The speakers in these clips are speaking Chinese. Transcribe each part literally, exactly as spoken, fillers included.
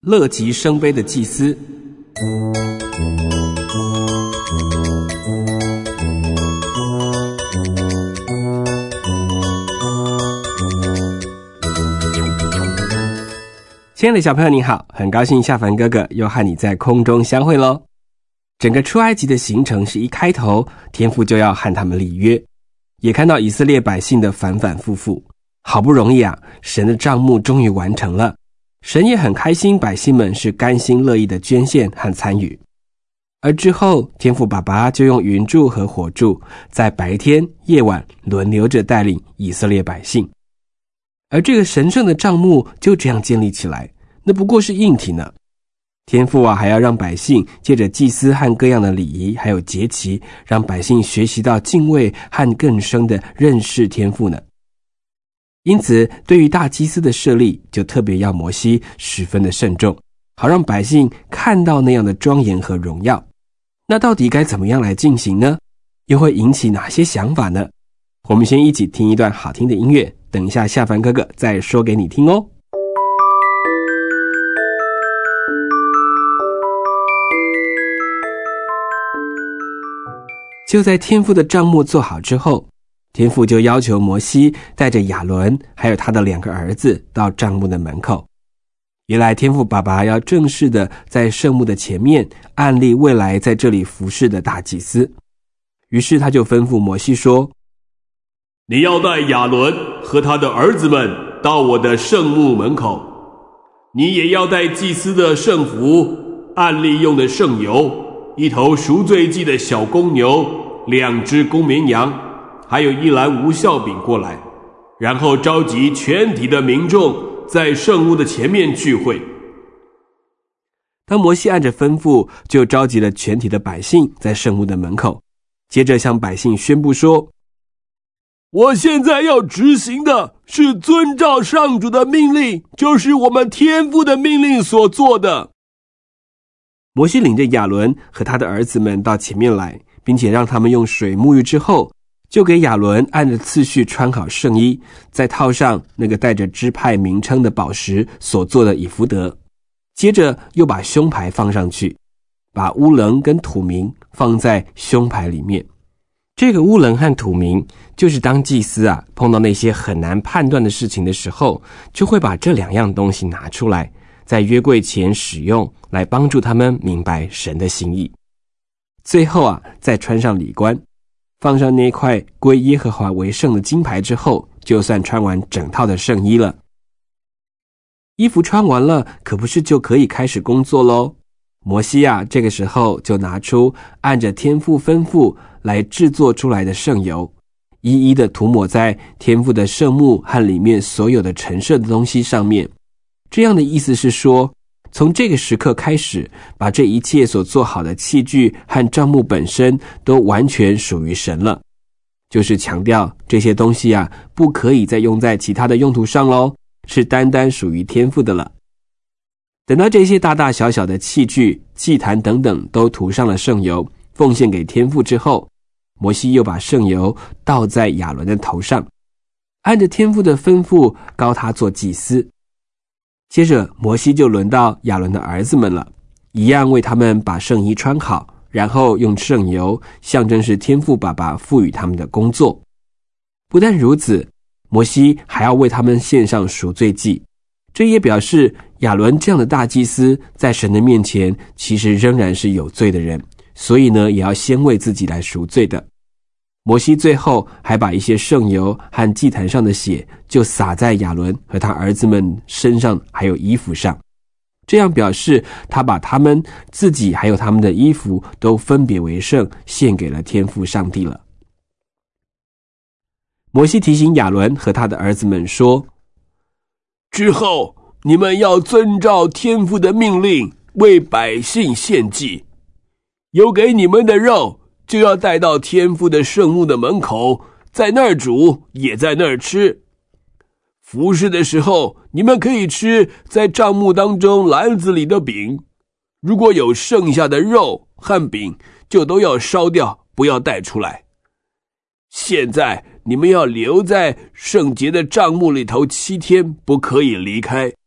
乐极生悲的祭司。亲爱的小朋友你好，很高兴夏凡哥哥又和你在空中相会咯。整个出埃及的行程是一开头，天父就要和他们立约，也看到以色列百姓的反反复复，好不容易啊，神的账目终于完成了，神也很开心，百姓们是甘心乐意的捐献和参与。而之后天父爸爸就用云柱和火柱在白天夜晚轮流着带领以色列百姓，而这个神圣的账目就这样建立起来，那不过是硬体呢。天父啊，还要让百姓借着祭司和各样的礼仪还有节期，让百姓学习到敬畏和更深的认识天父呢。因此对于大祭司的设立，就特别要摩西十分的慎重，好让百姓看到那样的庄严和荣耀。那到底该怎么样来进行呢？又会引起哪些想法呢？我们先一起听一段好听的音乐，等一下夏凡哥哥再说给你听哦。就在天父的账目做好之后，天父就要求摩西带着亚伦还有他的两个儿子到帐幕的门口。原来天父爸爸要正式的在圣幕的前面按立未来在这里服侍的大祭司，于是他就吩咐摩西说， 你要带亚伦和他的儿子们到我的圣幕门口，你也要带祭司的圣服、按立用的圣油、一头赎罪祭的小公牛、两只公绵羊，还有一篮无酵饼过来，然后召集全体的民众在圣幕的前面聚会。 当摩西按着吩咐，就召集了全体的百姓在圣幕的门口，接着向百姓宣布说， 我现在要执行的是遵照上主的命令，就是我们天父的命令所做的。 摩西领着亚伦和他的儿子们到前面来，并且让他们用水沐浴之后，就给亚伦按着次序穿好圣衣，再套上那个带着支派名称的宝石所做的以弗得，接着又把胸牌放上去，把乌棱跟土名放在胸牌里面。这个乌棱和土名就是当祭司啊碰到那些很难判断的事情的时候，就会把这两样东西拿出来，在约柜前使用，来帮助他们明白神的心意。最后啊，再穿上礼冠，放上那块归耶和华为圣的金牌之后，就算穿完整套的圣衣了。衣服穿完了，可不是就可以开始工作咯。摩西啊，这个时候就拿出按着天父吩咐来制作出来的圣油，一一的涂抹在天父的圣幕和里面所有的陈设的东西上面。这样的意思是说，从这个时刻开始，把这一切所做好的器具和帐幕本身都完全属于神了，就是强调这些东西啊，不可以再用在其他的用途上咯，是单单属于天父的了。等到这些大大小小的器具、祭坛等等都涂上了圣油，奉献给天父之后，摩西又把圣油倒在亚伦的头上，按着天父的吩咐膏他做祭司。接着摩西就轮到亚伦的儿子们了，一样为他们把圣衣穿好，然后用圣油象征是天父爸爸赋予他们的工作。不但如此，摩西还要为他们献上赎罪祭，这也表示亚伦这样的大祭司在神的面前其实仍然是有罪的人，所以呢，也要先为自己来赎罪的。摩西最后还把一些圣油和祭坛上的血就洒在亚伦和他儿子们身上还有衣服上，这样表示他把他们自己还有他们的衣服都分别为圣，献给了天父上帝了。摩西提醒亚伦和他的儿子们说， 之后你们要遵照天父的命令为百姓献祭，有给你们的肉就要带到天父的圣幕的门口，在那儿煮，也在那儿吃。服侍的时候，你们可以吃在帐幕当中篮子里的饼，如果有剩下的肉和饼，就都要烧掉，不要带出来。现在你们要留在圣洁的帐幕里头七天，不可以离开，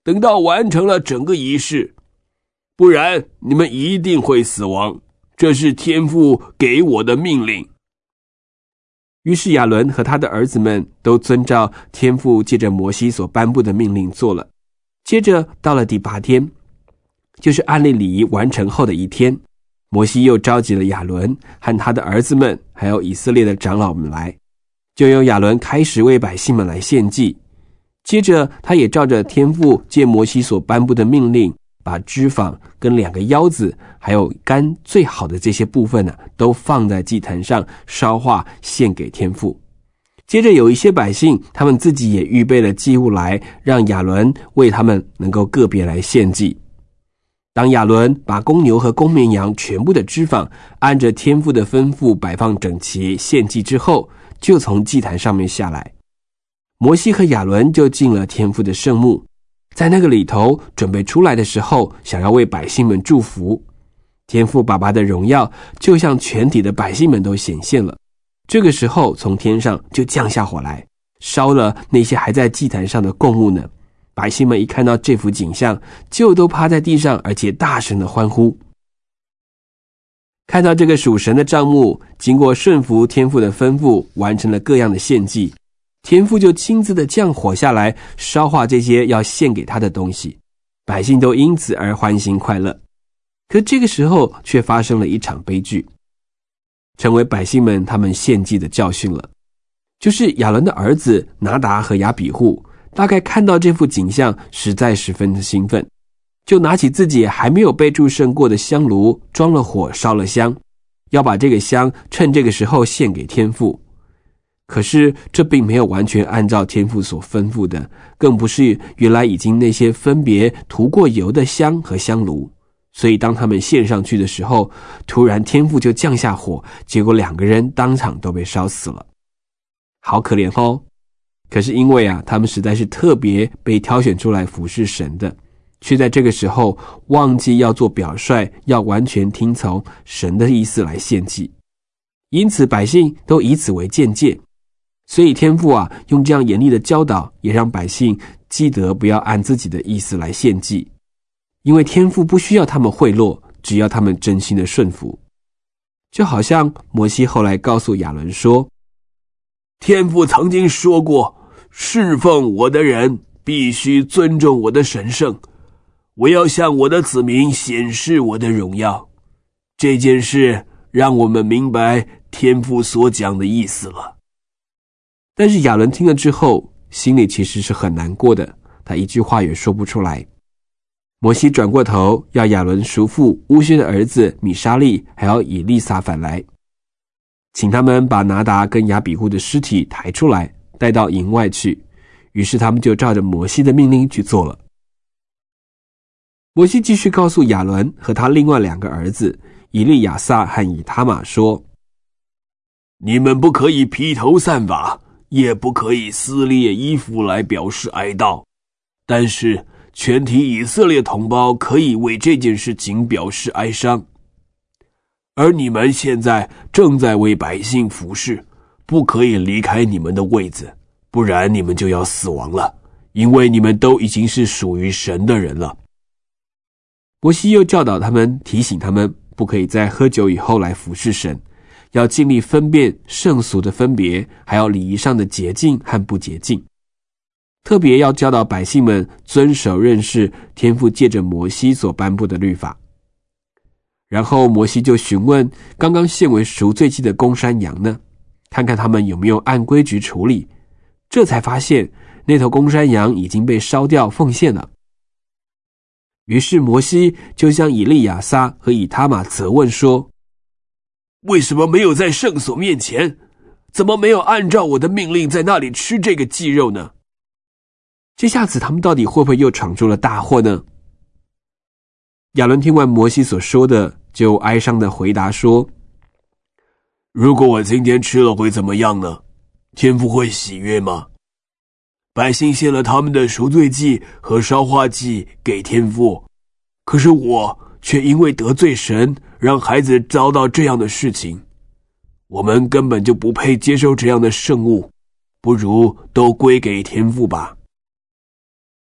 等到完成了整个仪式，不然你们一定会死亡，这是天父给我的命令。” 于是亚伦和他的儿子们都遵照天父借着摩西所颁布的命令做了。接着到了第八天，就是按立礼仪完成后的一天，摩西又召集了亚伦和他的儿子们，还有以色列的长老们来，就由亚伦开始为百姓们来献祭。接着他也照着天父借摩西所颁布的命令，把脂肪跟两个腰子还有肝最好的这些部分呢、啊，都放在祭坛上烧化献给天父。接着有一些百姓，他们自己也预备了祭物来，让亚伦为他们能够个别来献祭。当亚伦把公牛和公绵羊全部的脂肪按着天父的吩咐摆放整齐献祭之后，就从祭坛上面下来。摩西和亚伦就进了天父的圣幕，在那个里头准备出来的时候，想要为百姓们祝福。天父爸爸的荣耀就向全体的百姓们都显现了。这个时候从天上就降下火来，烧了那些还在祭坛上的供物呢。百姓们一看到这幅景象，就都趴在地上，而且大声的欢呼。看到这个属神的帐幕经过顺服天父的吩咐，完成了各样的献祭，天父就亲自的降火下来，烧化这些要献给他的东西，百姓都因此而欢欣快乐。可这个时候却发生了一场悲剧，成为百姓们他们献祭的教训了。就是亚伦的儿子拿达和亚比户，大概看到这幅景象，实在十分的兴奋，就拿起自己还没有被祝圣过的香炉，装了火，烧了香，要把这个香趁这个时候献给天父。可是这并没有完全按照天父所吩咐的，更不是原来已经那些分别涂过油的香和香炉。所以当他们献上去的时候，突然天父就降下火，结果两个人当场都被烧死了。好可怜哦。可是因为啊，他们实在是特别被挑选出来服侍神的，却在这个时候忘记要做表率，要完全听从神的意思来献祭。因此百姓都以此为鉴戒，所以天父啊，用这样严厉的教导，也让百姓记得不要按自己的意思来献祭。因为天父不需要他们贿赂，只要他们真心的顺服。就好像摩西后来告诉亚伦说， 天父曾经说过，侍奉我的人必须尊重我的神圣，我要向我的子民显示我的荣耀。这件事让我们明白天父所讲的意思了。 但是亚伦听了之后，心里其实是很难过的，他一句话也说不出来。摩西转过头，要亚伦叔父乌薛的儿子米沙利还有以利撒反来，请他们把拿达跟亚比户的尸体抬出来，带到营外去。于是他们就照着摩西的命令去做了。摩西继续告诉亚伦和他另外两个儿子以利亚撒和以他玛说， 你们不可以披头散发，也不可以撕裂衣服来表示哀悼，但是全体以色列同胞可以为这件事情表示哀伤。而你们现在正在为百姓服侍，不可以离开你们的位子，不然你们就要死亡了，因为你们都已经是属于神的人了。 摩西又教导他们，提醒他们不可以在喝酒以后来服侍神，要尽力分辨圣俗的分别，还有礼仪上的洁净和不洁净。特别要教导百姓们遵守认识天父借着摩西所颁布的律法。然后摩西就询问刚刚献为赎罪祭的公山羊呢，看看他们有没有按规矩处理。这才发现那头公山羊已经被烧掉奉献了。于是摩西就向以利亚撒和以他玛责问说， 为什么没有在圣所面前？怎么没有按照我的命令在那里吃这个祭肉呢？ 这下子他们到底会不会又闯出了大祸呢？亚伦听完摩西所说的，就哀伤的回答说， 如果我今天吃了会怎么样呢？天父会喜悦吗？百姓献了他们的赎罪祭和烧化祭给天父，可是我却因为得罪神，让孩子遭到这样的事情。我们根本就不配接受这样的圣物，不如都归给天父吧。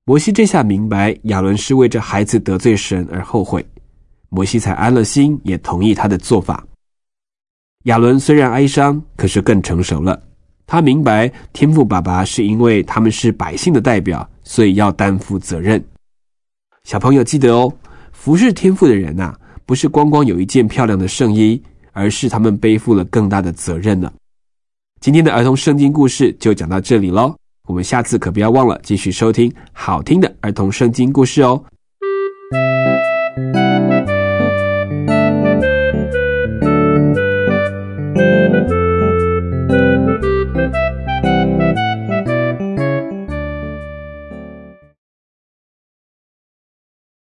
摩西这下明白亚伦是为着孩子得罪神而后悔，摩西才安了心，也同意他的做法。亚伦虽然哀伤，可是更成熟了。他明白天父爸爸是因为他们是百姓的代表，所以要担负责任。小朋友记得哦，服侍天父的人啊，不是光光有一件漂亮的圣衣，而是他们背负了更大的责任呢。今天的儿童圣经故事就讲到这里咯，我们下次可不要忘了继续收听好听的儿童圣经故事哦。